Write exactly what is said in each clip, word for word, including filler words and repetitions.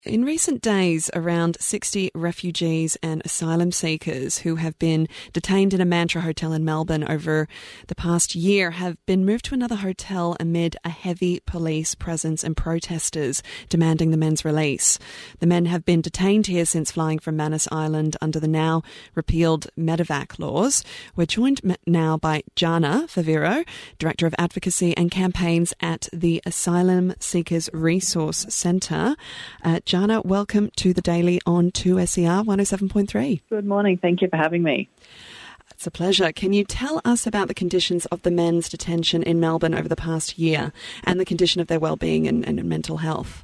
In recent days, around sixty refugees and asylum seekers who have been detained in a Mantra hotel in Melbourne over the past year have been moved to another hotel amid a heavy police presence and protesters demanding the men's release. The men have been detained here since flying from Manus Island under the now repealed Medevac laws. We're joined now by Jana Favero, Director of Advocacy and Campaigns at the Asylum Seekers Resource Centre. Uh, Jana, welcome to The Daily on two S E R one oh seven point three. Good morning. Thank you for having me. It's a pleasure. Can you tell us about the conditions of the men's detention in Melbourne over the past year and the condition of their wellbeing and, and mental health?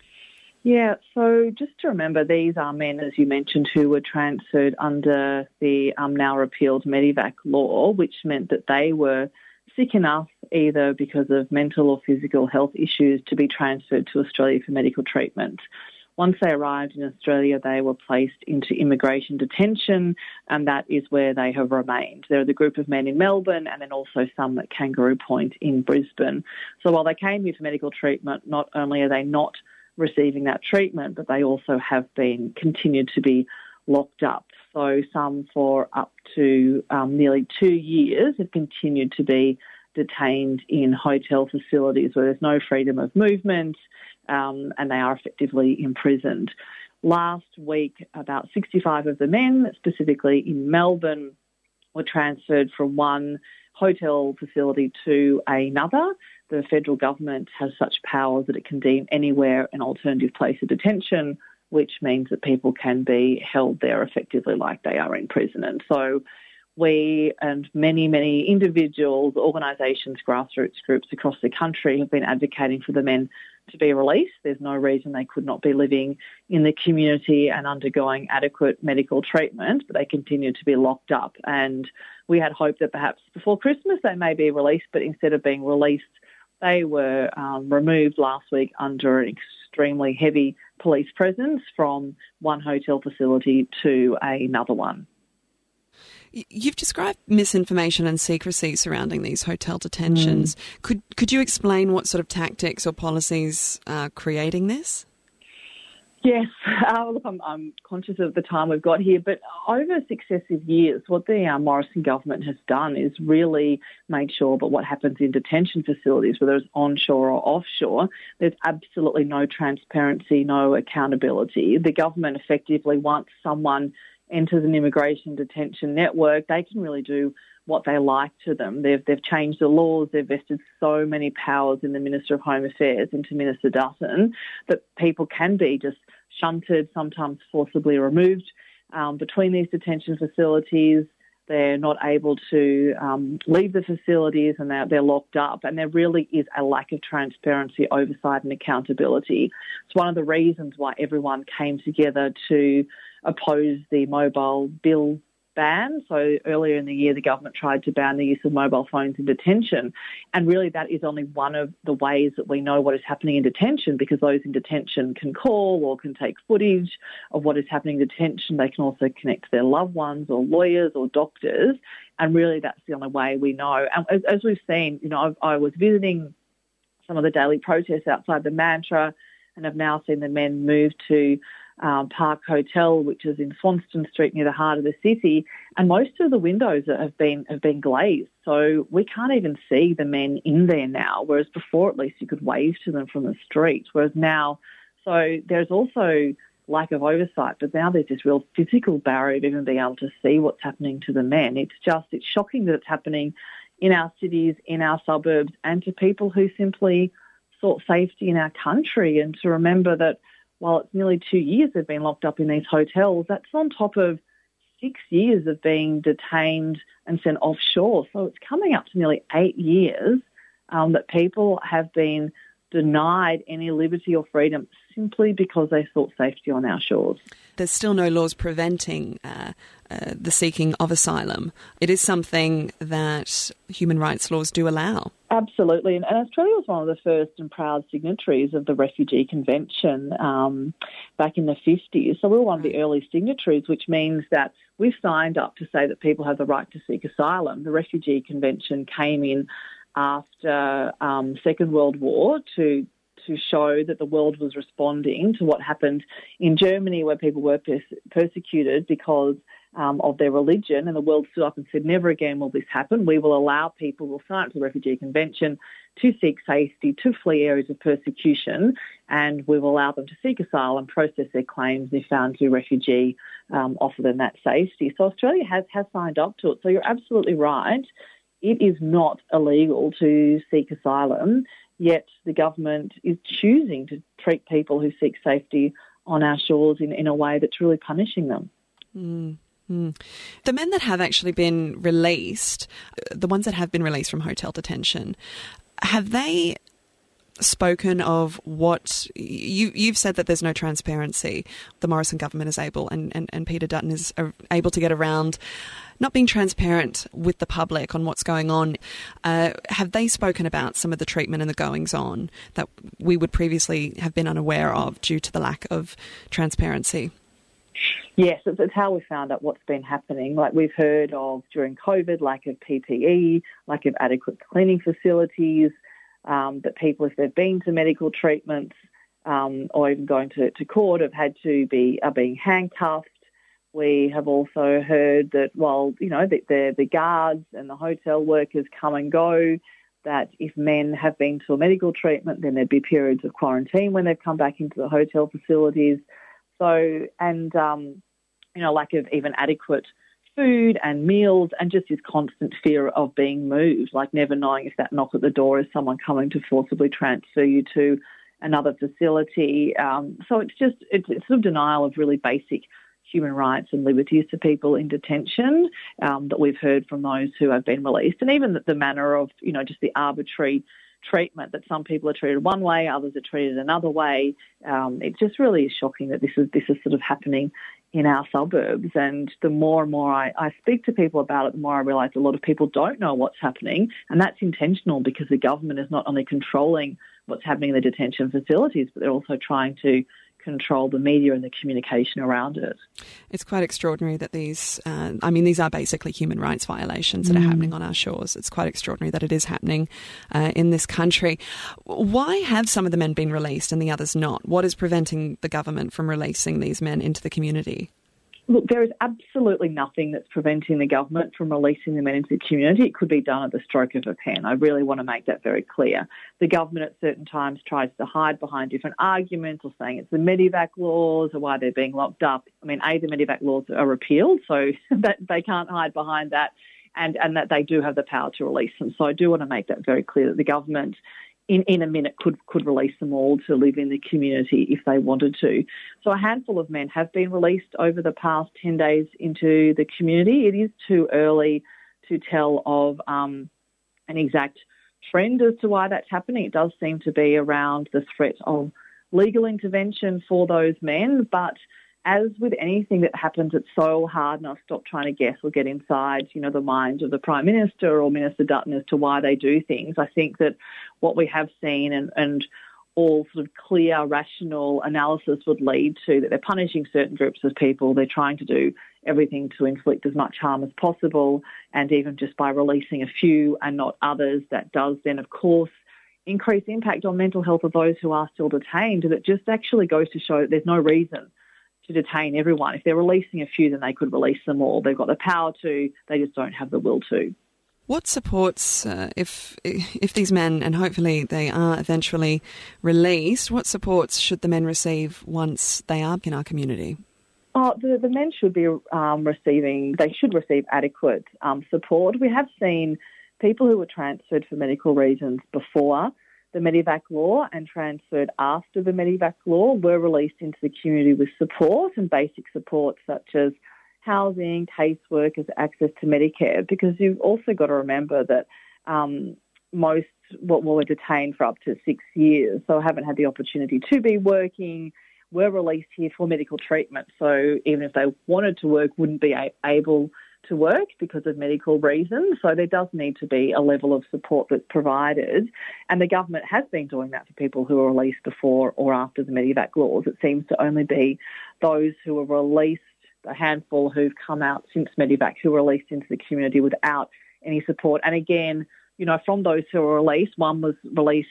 Yeah, so just to remember, these are men, as you mentioned, who were transferred under the um, now repealed Medevac law, which meant that they were sick enough either because of mental or physical health issues to be transferred to Australia for medical treatment. Once they arrived in Australia, they were placed into immigration detention, and that is where they have remained. There are the group of men in Melbourne and then also some at Kangaroo Point in Brisbane. So while they came here for medical treatment, not only are they not receiving that treatment, but they also have been continued to be locked up. So some for up to um, nearly two years have continued to be detained in hotel facilities where there's no freedom of movement, um, and they are effectively imprisoned. Last week, about sixty-five of the men, specifically in Melbourne, were transferred from one hotel facility to another. The federal government has such powers that it can deem anywhere an alternative place of detention, which means that people can be held there effectively like they are in prison. And so we and many, many individuals, organisations, grassroots groups across the country have been advocating for the men to be released. There's no reason they could not be living in the community and undergoing adequate medical treatment, but they continue to be locked up. And we had hoped that perhaps before Christmas they may be released, but instead of being released, they were um, removed last week under an extremely heavy police presence from one hotel facility to another one. You've described misinformation and secrecy surrounding these hotel detentions. Mm. Could could you explain what sort of tactics or policies are creating this? Yes, uh, look, I'm, I'm conscious of the time we've got here, but over successive years, what the uh, Morrison government has done is really made sure that what happens in detention facilities, whether it's onshore or offshore, there's absolutely no transparency, no accountability. The government effectively, once someone enters an immigration detention network, they can really do what they like to them. They've they've changed the laws. They've vested so many powers in the Minister of Home Affairs, into Minister Dutton, that people can be just shunted, sometimes forcibly removed um, between these detention facilities. They're not able to um, leave the facilities and they're, they're locked up. And there really is a lack of transparency, oversight and accountability. It's one of the reasons why everyone came together to oppose the mobile bill ban. So earlier in the year, the government tried to ban the use of mobile phones in detention. And really that is only one of the ways that we know what is happening in detention, because those in detention can call or can take footage of what is happening in detention. They can also connect to their loved ones or lawyers or doctors. And really that's the only way we know. And as, as we've seen, you know, I've, I was visiting some of the daily protests outside the Mantra, and I've now seen the men move to Um, Park Hotel, which is in Swanston Street near the heart of the city, and most of the windows have been have been glazed, so we can't even see the men in there now, whereas before at least you could wave to them from the street, whereas now, so there's also lack of oversight, but now there's this real physical barrier of even being able to see what's happening to the men. It's just, it's shocking that it's happening in our cities, in our suburbs, and to people who simply sought safety in our country, and to remember that while it's nearly two years they've been locked up in these hotels, that's on top of six years of being detained and sent offshore. So it's coming up to nearly eight years um, that people have been denied any liberty or freedom simply because they sought safety on our shores. There's still no laws preventing uh, uh, the seeking of asylum. It is something that human rights laws do allow. Absolutely. And, and Australia was one of the first and proud signatories of the Refugee Convention um, back in the fifties. So we were one of the early signatories, which means that we've signed up to say that people have the right to seek asylum. The Refugee Convention came in after um, Second World War to to show that the world was responding to what happened in Germany, where people were pers- persecuted because um, of their religion, and the world stood up and said, never again will this happen. We will allow people, we'll sign up to the Refugee Convention, to seek safety, to flee areas of persecution, and we will allow them to seek asylum, process their claims, and if found to be refugee, um, offer them that safety. So Australia has, has signed up to it. So you're absolutely right. It is not illegal to seek asylum, yet the government is choosing to treat people who seek safety on our shores in, in a way that's really punishing them. Mm. Mm. The men that have actually been released, the ones that have been released from hotel detention, have they spoken of what you, you've said that there's no transparency. The Morrison government is able, and, and, and Peter Dutton is able to get around not being transparent with the public on what's going on. Uh, have they spoken about some of the treatment and the goings on that we would previously have been unaware of due to the lack of transparency? Yes, it's, it's how we found out what's been happening. Like we've heard of during COVID, lack of P P E, lack of adequate cleaning facilities, um, that people, if they've been to medical treatments um, or even going to, to court, have had to be are being handcuffed. We have also heard that while, you know, the, the, the guards and the hotel workers come and go, that if men have been to a medical treatment, then there'd be periods of quarantine when they've come back into the hotel facilities. So, and, um, you know, lack of even adequate food and meals, and just this constant fear of being moved, like never knowing if that knock at the door is someone coming to forcibly transfer you to another facility. Um, so it's just, it's, it's sort of denial of really basic human rights and liberties to people in detention um, that we've heard from those who have been released, and even the, the manner of, you know, just the arbitrary treatment that some people are treated one way, others are treated another way. Um, it just really is shocking that this is this is sort of happening in our suburbs. And the more and more I, I speak to people about it, the more I realise a lot of people don't know what's happening, and that's intentional because the government is not only controlling what's happening in the detention facilities, but they're also trying to control the media and the communication around it. It's quite extraordinary that these, uh, I mean, these are basically human rights violations that mm. are happening on our shores. It's quite extraordinary that it is happening uh, in this country. Why have some of the men been released and the others not? What is preventing the government from releasing these men into the community? Look, there is absolutely nothing that's preventing the government from releasing the men into the community. It could be done at the stroke of a pen. I really want to make that very clear. The government at certain times tries to hide behind different arguments or saying it's the Medivac laws or why they're being locked up. I mean, A, the Medivac laws are repealed, so that they can't hide behind that, and, and that they do have the power to release them. So I do want to make that very clear that the government In, in a minute could, could release them all to live in the community if they wanted to. So a handful of men have been released over the past ten days into the community. It is too early to tell of um, an exact trend as to why that's happening. It does seem to be around the threat of legal intervention for those men, but as with anything that happens, it's so hard, and I've stopped trying to guess or get inside, you know, the mind of the Prime Minister or Minister Dutton as to why they do things. I think that what we have seen and, and all sort of clear, rational analysis would lead to that they're punishing certain groups of people. They're trying to do everything to inflict as much harm as possible, and even just by releasing a few and not others, that does then, of course, increase impact on mental health of those who are still detained. And it just actually goes to show that there's no reason to detain everyone. If they're releasing a few, then they could release them all. They've got the power to, they just don't have the will to. What supports, uh, if if these men, and hopefully they are eventually released, what supports should the men receive once they are in our community? Oh, the, the men should be um, receiving, they should receive adequate um, support. We have seen people who were transferred for medical reasons before the Medivac law and transferred after the Medivac law were released into the community with support and basic support such as housing, caseworkers, access to Medicare, because you've also got to remember that um, most what well, were detained for up to six years, so haven't had the opportunity to be working, were released here for medical treatment. So even if they wanted to work, wouldn't be a- able to work because of medical reasons. So there does need to be a level of support that's provided. And the government has been doing that for people who were released before or after the Medivac laws. It seems to only be those who were released, a handful who've come out since Medivac, who were released into the community without any support. And again, you know, from those who were released, one was released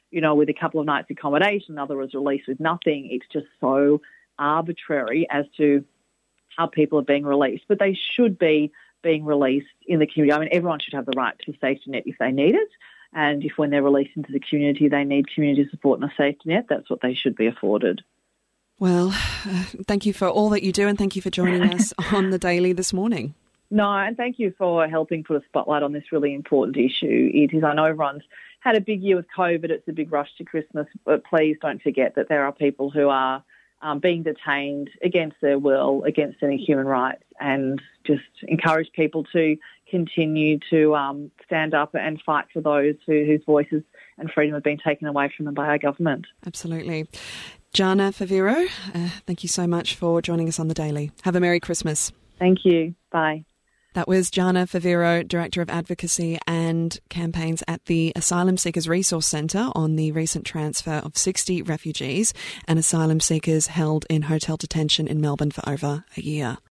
you know, with a couple of nights accommodation, another was released with nothing. It's just so arbitrary as to how people are being released. But they should be being released in the community. I mean, everyone should have the right to a safety net if they need it. And if when they're released into the community, they need community support and a safety net, that's what they should be afforded. Well, uh, thank you for all that you do, and thank you for joining us on The Daily this morning. No, and thank you for helping put a spotlight on this really important issue. It is, I know everyone's had a big year with COVID, it's a big rush to Christmas, but please don't forget that there are people who are um, being detained against their will, against any human rights, and just encourage people to continue to um, stand up and fight for those who, whose voices and freedom have been taken away from them by our government. Absolutely. Jana Favero, uh, thank you so much for joining us on The Daily. Have a Merry Christmas. Thank you. Bye. That was Jana Favero, Director of Advocacy and Campaigns at the Asylum Seekers Resource Centre, on the recent transfer of sixty refugees and asylum seekers held in hotel detention in Melbourne for over a year.